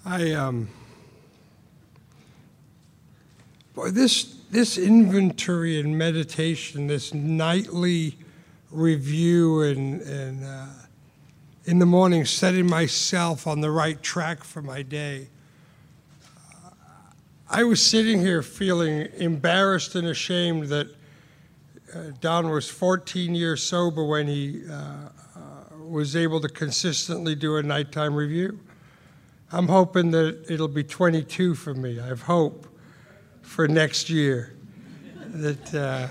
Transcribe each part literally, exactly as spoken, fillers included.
I, um, boy, this, this inventory and meditation, this nightly review and, and uh, in the morning setting myself on the right track for my day. Uh, I was sitting here feeling embarrassed and ashamed that uh, Don was fourteen years sober when he uh, uh, was able to consistently do a nighttime review. I'm hoping that it'll be twenty-two for me. I have hope for next year. That uh,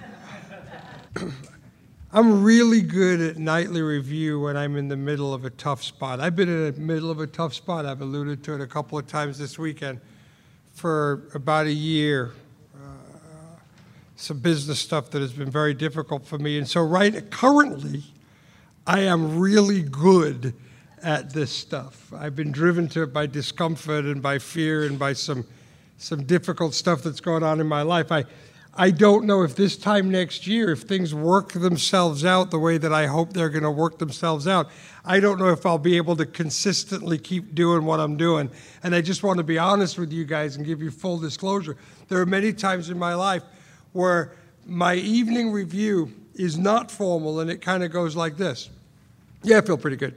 I'm really good at nightly review when I'm in the middle of a tough spot. I've been in the middle of a tough spot. I've alluded to it a couple of times this weekend for about a year. Uh, some business stuff that has been very difficult for me. And so right currently, I am really good at this stuff. I've been driven to it by discomfort and by fear and by some some difficult stuff that's going on in my life. I I don't know if this time next year, if things work themselves out the way that I hope they're going to work themselves out, I don't know if I'll be able to consistently keep doing what I'm doing. And I just want to be honest with you guys and give you full disclosure. There are many times in my life where my evening review is not formal and it kind of goes like this. Yeah, I feel pretty good.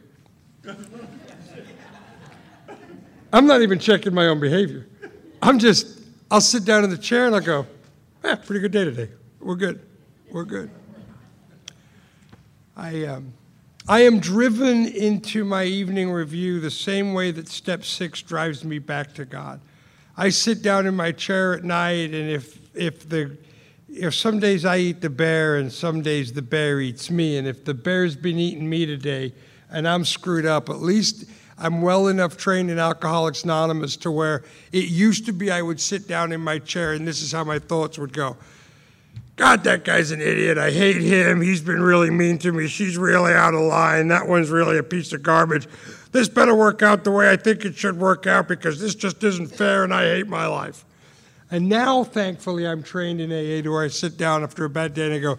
I'm not even checking my own behavior. I'm just, I'll sit down in the chair and I'll go, eh, pretty good day today. We're good. We're good. I, um, I am driven into my evening review the same way that step six drives me back to God. I sit down in my chair at night, and if, if, the, if some days I eat the bear and some days the bear eats me, and if the bear's been eating me today and I'm screwed up, at least I'm well enough trained in Alcoholics Anonymous to where it used to be I would sit down in my chair and this is how my thoughts would go. God, that guy's an idiot. I hate him. He's been really mean to me. She's really out of line. That one's really a piece of garbage. This better work out the way I think it should work out because this just isn't fair and I hate my life. And now, thankfully, I'm trained in A A to where I sit down after a bad day and I go,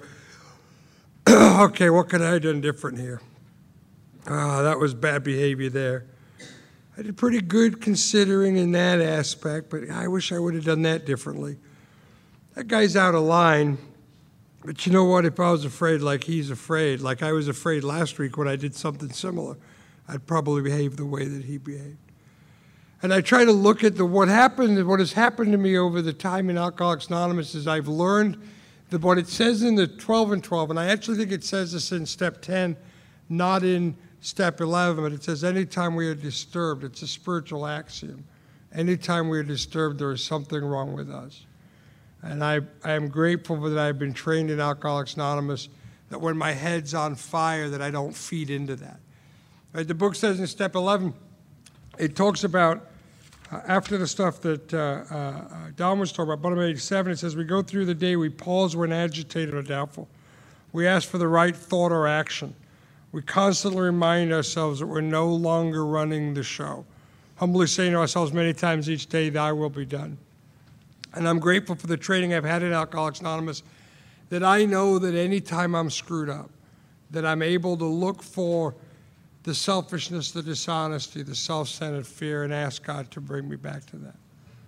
okay, what could I have done different here? Ah, oh, that was bad behavior there. I did pretty good considering in that aspect, but I wish I would have done that differently. That guy's out of line, but you know what? If I was afraid like he's afraid, like I was afraid last week when I did something similar, I'd probably behave the way that he behaved. And I try to look at the what happened, what has happened to me over the time in Alcoholics Anonymous is I've learned that what it says in the twelve and twelve, and I actually think it says this in step ten, not in step eleven, but it says anytime we are disturbed, it's a spiritual axiom. Anytime we are disturbed, there is something wrong with us. And I, I am grateful that I've been trained in Alcoholics Anonymous, that when my head's on fire, that I don't feed into that. Right, the book says in step eleven, it talks about, uh, after the stuff that uh, uh, Don was talking about, bottom eighty-seven, it says, we go through the day, we pause when agitated or doubtful. We ask for the right thought or action. We constantly remind ourselves that we're no longer running the show. Humbly saying to ourselves many times each day, thy will be done. And I'm grateful for the training I've had in Alcoholics Anonymous, that I know that any time I'm screwed up, that I'm able to look for the selfishness, the dishonesty, the self-centered fear, and ask God to bring me back to that.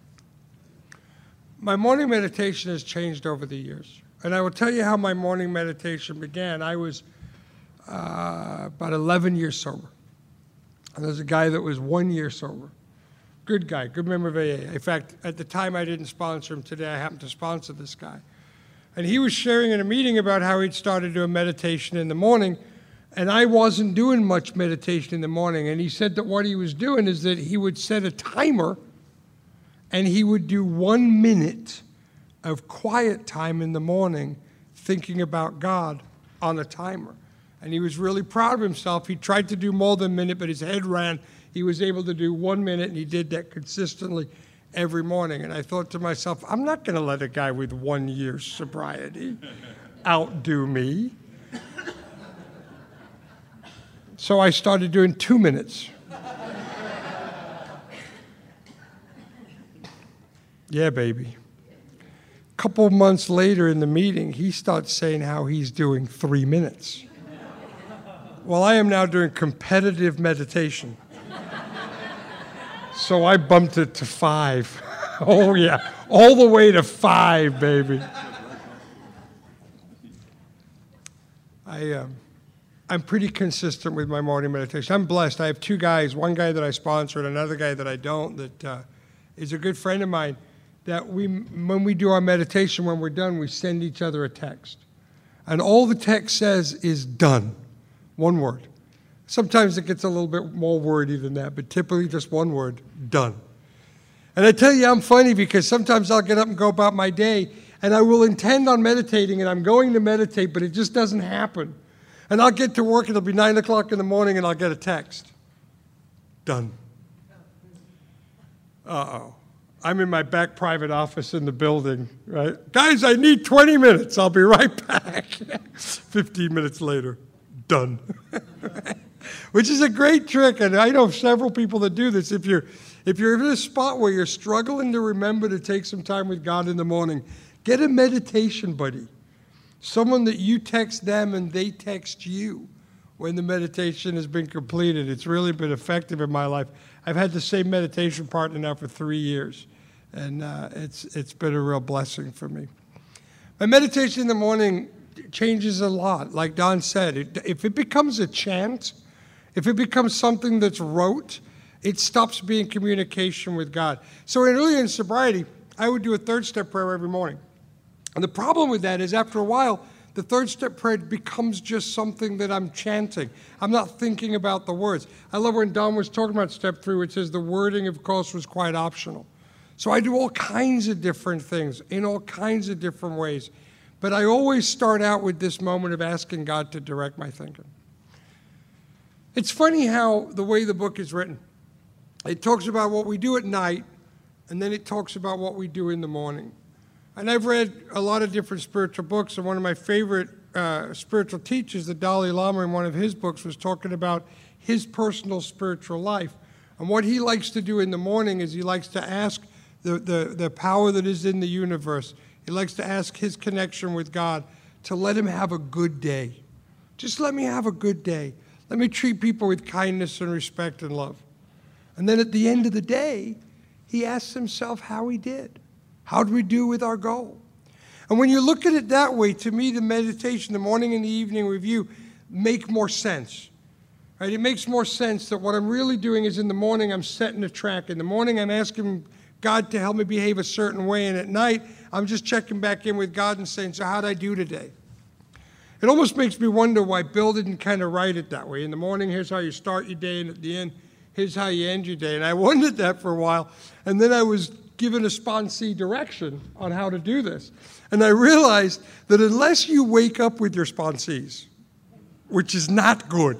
My morning meditation has changed over the years. And I will tell you how my morning meditation began. I was Uh, about eleven years sober. And there's a guy that was one year sober. Good guy, good member of A A. In fact, at the time I didn't sponsor him. Today I happen to sponsor this guy. And he was sharing in a meeting about how he'd started doing meditation in the morning, and I wasn't doing much meditation in the morning. And he said that what he was doing is that he would set a timer and he would do one minute of quiet time in the morning thinking about God on a timer. And he was really proud of himself. He tried to do more than a minute, but his head ran. He was able to do one minute, and he did that consistently every morning. And I thought to myself, I'm not going to let a guy with one year's sobriety outdo me. So I started doing two minutes. Yeah, baby. A couple months later in the meeting, he starts saying how he's doing three minutes. Well, I am now doing competitive meditation. So I bumped it to five. Oh, yeah. All the way to five, baby. I, um, I'm pretty consistent with my morning meditation. I'm blessed. I have two guys, one guy that I sponsor and another guy that I don't, that uh, is a good friend of mine, that we, when we do our meditation, when we're done, we send each other a text. And all the text says is done. One word. Sometimes it gets a little bit more wordy than that, but typically just one word, done. And I tell you, I'm funny because sometimes I'll get up and go about my day, and I will intend on meditating, and I'm going to meditate, but it just doesn't happen. And I'll get to work, and it'll be nine o'clock in the morning, and I'll get a text. Done. Uh-oh. I'm in my back private office in the building, right? Guys, I need twenty minutes. I'll be right back. fifteen minutes later, done. Which is a great trick, and I know several people that do this. If you're, if you're in a spot where you're struggling to remember to take some time with God in the morning, get a meditation buddy. Someone that you text them and they text you when the meditation has been completed. It's really been effective in my life. I've had the same meditation partner now for three years, and uh, it's it's been a real blessing for me. My meditation in the morning changes a lot. Like Don said, it, if it becomes a chant, if it becomes something that's rote, it stops being communication with God. So early in sobriety, I would do a third step prayer every morning. And the problem with that is after a while, the third step prayer becomes just something that I'm chanting. I'm not thinking about the words. I love when Don was talking about step three, which says the wording, of course, was quite optional. So I do all kinds of different things in all kinds of different ways. But I always start out with this moment of asking God to direct my thinking. It's funny how the way the book is written, it talks about what we do at night, and then it talks about what we do in the morning. And I've read a lot of different spiritual books, and one of my favorite uh, spiritual teachers, the Dalai Lama, in one of his books was talking about his personal spiritual life. And what he likes to do in the morning is he likes to ask the, the, the power that is in the universe, he likes to ask his connection with God to let him have a good day. Just let me have a good day. Let me treat people with kindness and respect and love. And then at the end of the day, he asks himself how he did. How did we do with our goal? And when you look at it that way, to me, the meditation, the morning and the evening review make more sense. Right? It makes more sense that what I'm really doing is in the morning, I'm setting a track. In the morning, I'm asking God to help me behave a certain way. And at night, I'm just checking back in with God and saying, so how did I do today? It almost makes me wonder why Bill didn't kind of write it that way. In the morning, here's how you start your day, and at the end, here's how you end your day. And I wondered that for a while. And then I was given a sponsee direction on how to do this. And I realized that unless you wake up with your sponsees, which is not good,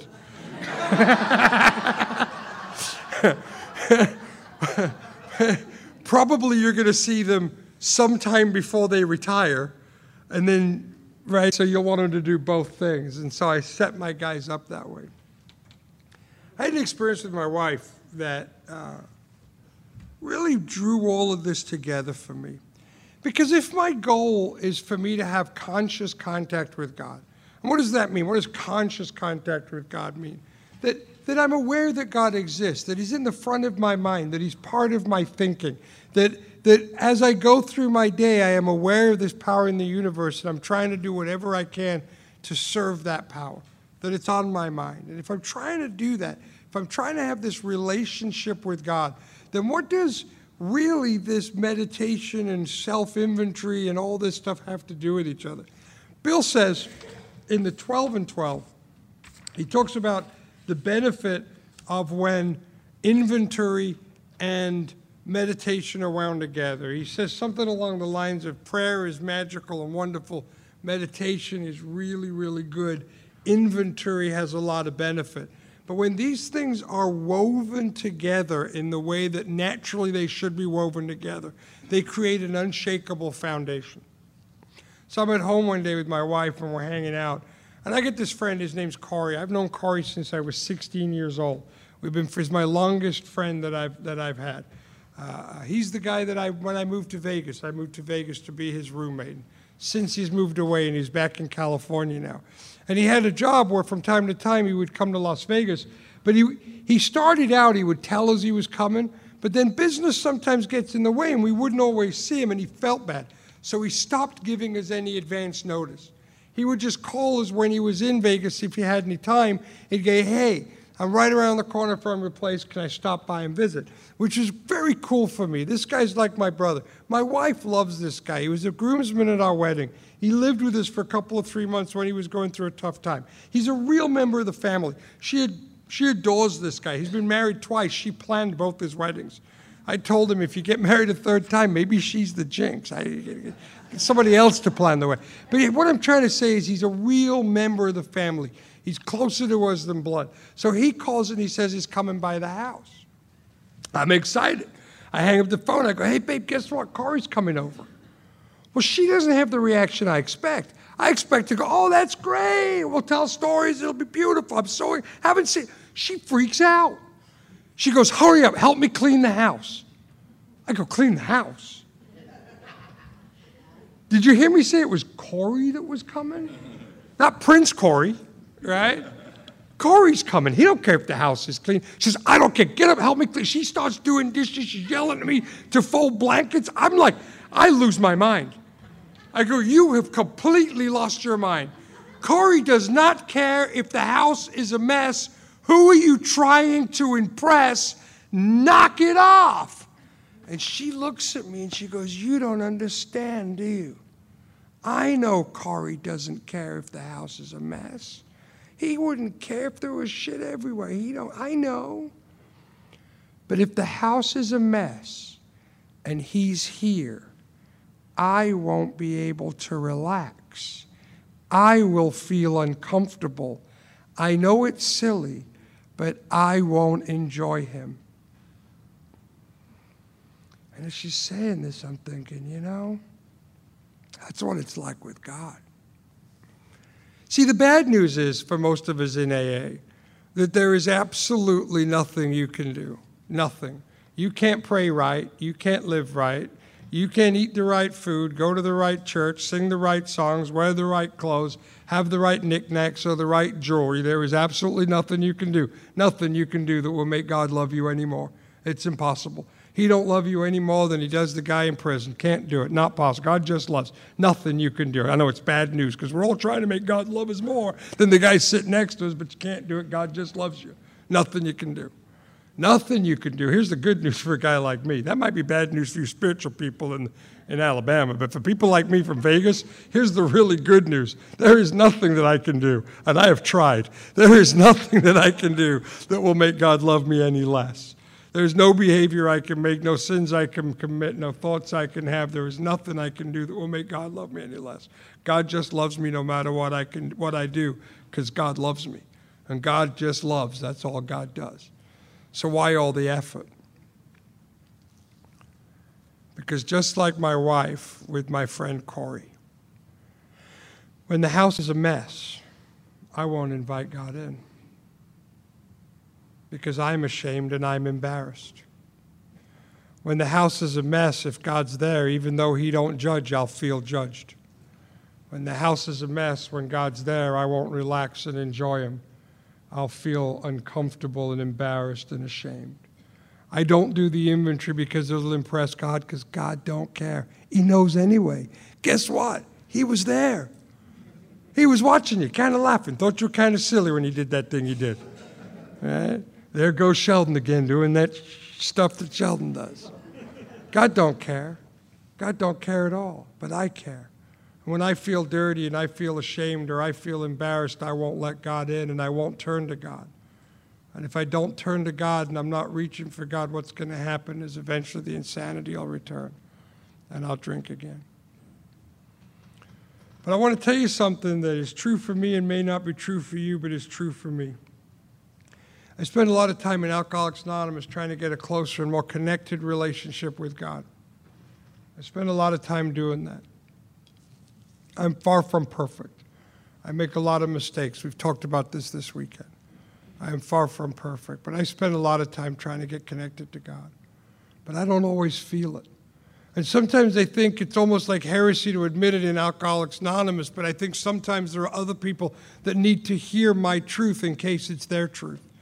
probably you're going to see them sometime before they retire, and then, right, so you'll want them to do both things. And so I set my guys up that way. I had an experience with my wife that uh, really drew all of this together for me. Because if my goal is for me to have conscious contact with God, and what does that mean? What does conscious contact with God mean? That, that I'm aware that God exists, that he's in the front of my mind, that he's part of my thinking, that, that as I go through my day, I am aware of this power in the universe, and I'm trying to do whatever I can to serve that power, that it's on my mind. And if I'm trying to do that, if I'm trying to have this relationship with God, then what does really this meditation and self-inventory and all this stuff have to do with each other? Bill says in the twelve and twelve, he talks about the benefit of when inventory and meditation are wound together. He says something along the lines of prayer is magical and wonderful, meditation is really, really good, inventory has a lot of benefit. But when these things are woven together in the way that naturally they should be woven together, they create an unshakable foundation. So I'm at home one day with my wife and we're hanging out, and I get this friend, his name's Corey. I've known Corey since I was sixteen years old. We've been, he's my longest friend that I've, that I've had. Uh, he's the guy that I, when I moved to Vegas, I moved to Vegas to be his roommate. Since he's moved away and he's back in California now. And he had a job where from time to time he would come to Las Vegas. But he he started out, he would tell us he was coming, but But then business sometimes gets in the way, and we wouldn't always see him, and he felt bad. So he stopped giving us any advance notice. He would just call us when he was in Vegas if he had any time. He'd go, hey, I'm right around the corner from your place. Can I stop by and visit? Which is very cool for me. This guy's like my brother. My wife loves this guy. He was a groomsman at our wedding. He lived with us for a couple of three months when he was going through a tough time. He's a real member of the family. She had, she adores this guy. He's been married twice. She planned both his weddings. I told him, if you get married a third time, maybe she's the jinx. I get somebody else to plan the wedding. But what I'm trying to say is he's a real member of the family. He's closer to us than blood. So he calls and he says he's coming by the house. I'm excited. I hang up the phone. I go, hey, babe, guess what? Corey's coming over. Well, she doesn't have the reaction I expect. I expect to go, oh, that's great. We'll tell stories. It'll be beautiful. I'm so, haven't seen. She freaks out. She goes, hurry up. Help me clean the house. I go, clean the house? Did you hear me say it was Corey that was coming? Not Prince Corey, right? Corey's coming. He don't care if the house is clean. She says, I don't care. Get up, help me clean. She starts doing dishes. She's yelling at me to fold blankets. I'm like, I lose my mind. I go, you have completely lost your mind. Corey does not care if the house is a mess. Who are you trying to impress? Knock it off. And she looks at me and she goes, you don't understand, do you? I know Corey doesn't care if the house is a mess. He wouldn't care if there was shit everywhere. He don't, I know. But if the house is a mess and he's here, I won't be able to relax. I will feel uncomfortable. I know it's silly, but I won't enjoy him. And as she's saying this, I'm thinking, you know, that's what it's like with God. See, the bad news is, for most of us in A A, that there is absolutely nothing you can do. Nothing. You can't pray right. You can't live right. You can't eat the right food, go to the right church, sing the right songs, wear the right clothes, have the right knickknacks or the right jewelry. There is absolutely nothing you can do. Nothing you can do that will make God love you anymore. It's impossible. He don't love you any more than he does the guy in prison. Can't do it. Not possible. God just loves. Nothing you can do. I know it's bad news because we're all trying to make God love us more than the guy sitting next to us, but you can't do it. God just loves you. Nothing you can do. Nothing you can do. Here's the good news for a guy like me. That might be bad news for you spiritual people in, in Alabama, but for people like me from Vegas, here's the really good news. There is nothing that I can do, and I have tried. There is nothing that I can do that will make God love me any less. There's no behavior I can make, no sins I can commit, no thoughts I can have. There is nothing I can do that will make God love me any less. God just loves me no matter what I can, what I do, because God loves me. And God just loves. That's all God does. So why all the effort? Because just like my wife with my friend Corey, when the house is a mess, I won't invite God in. Because I'm ashamed and I'm embarrassed. When the house is a mess, if God's there, even though he don't judge, I'll feel judged. When the house is a mess, when God's there, I won't relax and enjoy him. I'll feel uncomfortable and embarrassed and ashamed. I don't do the inventory because it'll impress God, because God don't care. He knows anyway. Guess what? He was there. He was watching you, kind of laughing. Thought you were kind of silly when he did that thing he did. Right? There goes Sheldon again, doing that stuff that Sheldon does. God don't care. God don't care at all, but I care. And when I feel dirty and I feel ashamed or I feel embarrassed, I won't let God in and I won't turn to God. And if I don't turn to God and I'm not reaching for God, what's going to happen is eventually the insanity will return and I'll drink again. But I want to tell you something that is true for me and may not be true for you, but is true for me. I spend a lot of time in Alcoholics Anonymous trying to get a closer and more connected relationship with God. I spend a lot of time doing that. I'm far from perfect. I make a lot of mistakes. We've talked about this this weekend. I am far from perfect, but I spend a lot of time trying to get connected to God. But I don't always feel it. And sometimes they think it's almost like heresy to admit it in Alcoholics Anonymous, but I think sometimes there are other people that need to hear my truth in case it's their truth.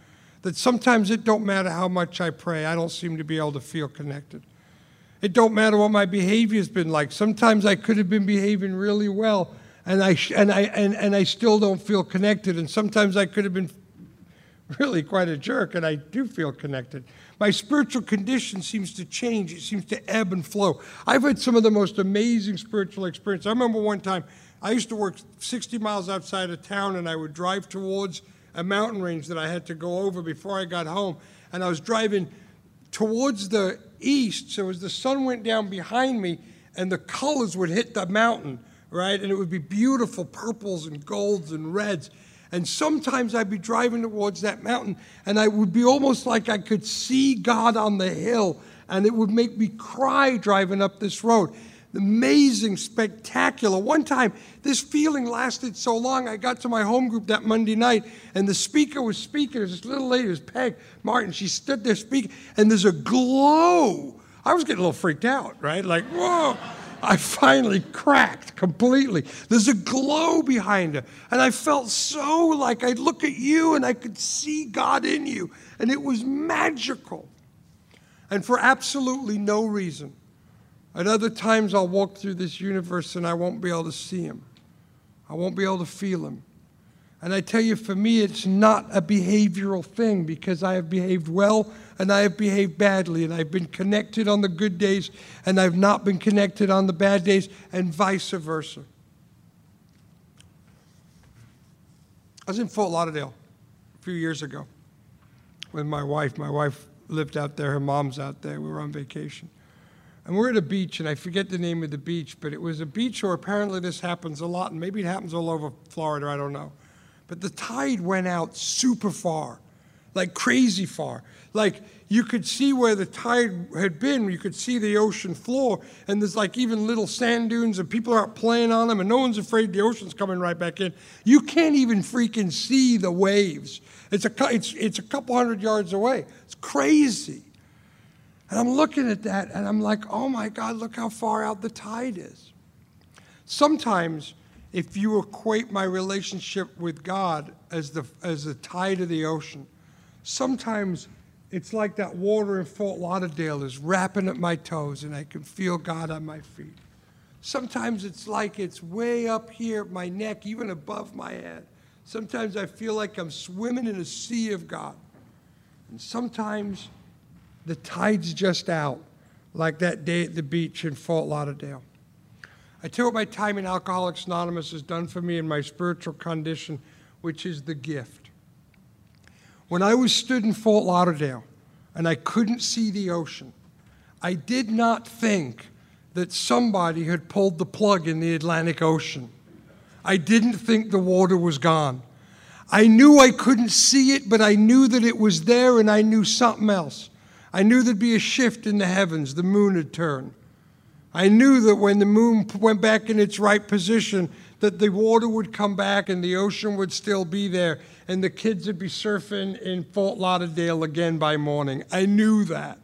that sometimes it don't matter how much I pray, I don't seem to be able to feel connected. It don't matter what my behavior's been like. Sometimes I could have been behaving really well, and I sh- and I and, and I still don't feel connected. And sometimes I could have been really quite a jerk, and I do feel connected. My spiritual condition seems to change. It seems to ebb and flow. I've had some of the most amazing spiritual experiences. I remember one time, I used to work sixty miles outside of town, and I would drive towards a mountain range that I had to go over before I got home. And I was driving towards the east, so as the sun went down behind me, and the colors would hit the mountain, right? And it would be beautiful purples and golds and reds. And sometimes I'd be driving towards that mountain, and I would be almost like I could see God on the hill, and it would make me cry driving up this road. Amazing, spectacular. One time, this feeling lasted so long, I got to my home group that Monday night, and the speaker was speaking. There's this little lady, it was Peg Martin. She stood there speaking, and there's a glow. I was getting a little freaked out, right? Like, whoa. I finally cracked completely. There's a glow behind her. And I felt so like I'd look at you and I could see God in you. And it was magical. And for absolutely no reason. At other times I'll walk through this universe and I won't be able to see him. I won't be able to feel him. And I tell you, for me, it's not a behavioral thing, because I have behaved well and I have behaved badly, and I've been connected on the good days and I've not been connected on the bad days, and vice versa. I was in Fort Lauderdale a few years ago with my wife. My wife lived out there. Her mom's out there. We were on vacation. And we're at a beach, and I forget the name of the beach, but it was a beach where apparently this happens a lot, and maybe it happens all over Florida, I don't know. But the tide went out super far, like crazy far. Like you could see where the tide had been, you could see the ocean floor, and there's like even little sand dunes, and people are out playing on them, and no one's afraid the ocean's coming right back in. You can't even freaking see the waves. It's a, it's, it's a couple hundred yards away. It's crazy. And I'm looking at that, and I'm like, oh my God, look how far out the tide is. Sometimes, if you equate my relationship with God as the, as the tide of the ocean, sometimes it's like that water in Fort Lauderdale is wrapping at my toes, and I can feel God on my feet. Sometimes it's like it's way up here at my neck, even above my head. Sometimes I feel like I'm swimming in a sea of God. And sometimes the tide's just out, like that day at the beach in Fort Lauderdale. I tell you what my time in Alcoholics Anonymous has done for me in my spiritual condition, which is the gift. When I was stood in Fort Lauderdale and I couldn't see the ocean, I did not think that somebody had pulled the plug in the Atlantic Ocean. I didn't think the water was gone. I knew I couldn't see it, but I knew that it was there, and I knew something else. I knew there'd be a shift in the heavens. The moon had turned. I knew that when the moon went back in its right position, that the water would come back and the ocean would still be there, and the kids would be surfing in Fort Lauderdale again by morning. I knew that.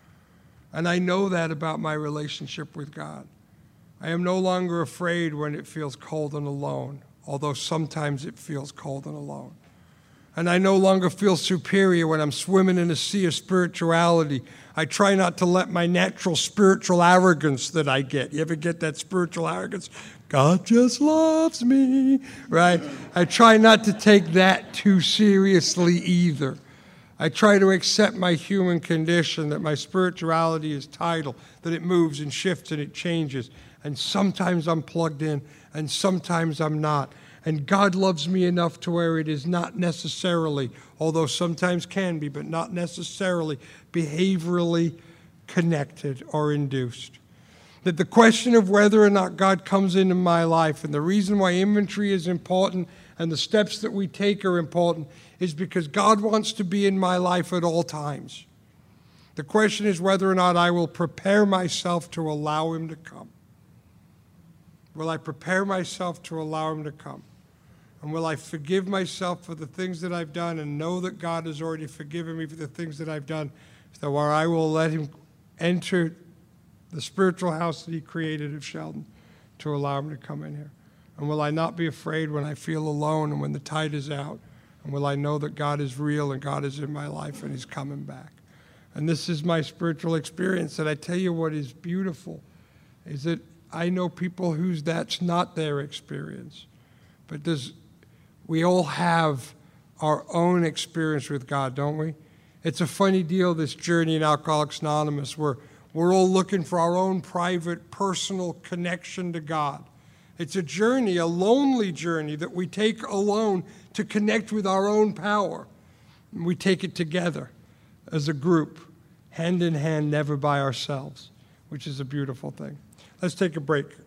And I know that about my relationship with God. I am no longer afraid when it feels cold and alone, although sometimes it feels cold and alone. And I no longer feel superior when I'm swimming in a sea of spirituality. I try not to let my natural spiritual arrogance that I get. You ever get that spiritual arrogance? God just loves me, right? I try not to take that too seriously either. I try to accept my human condition, that my spirituality is tidal, that it moves and shifts and it changes. And sometimes I'm plugged in, and sometimes I'm not. And God loves me enough to where it is not necessarily, although sometimes can be, but not necessarily behaviorally connected or induced. That the question of whether or not God comes into my life, and the reason why inventory is important and the steps that we take are important, is because God wants to be in my life at all times. The question is whether or not I will prepare myself to allow him to come. Will I prepare myself to allow him to come? And will I forgive myself for the things that I've done and know that God has already forgiven me for the things that I've done, so I will let him enter the spiritual house that he created of Sheldon to allow him to come in here? And will I not be afraid when I feel alone and when the tide is out? And will I know that God is real and God is in my life and he's coming back? And this is my spiritual experience. And I tell you what is beautiful is that I know people whose that's not their experience. But does, we all have our own experience with God, don't we? It's a funny deal, this journey in Alcoholics Anonymous, where we're all looking for our own private, personal connection to God. It's a journey, a lonely journey that we take alone to connect with our own power. And we take it together as a group, hand in hand, never by ourselves, which is a beautiful thing. Let's take a break.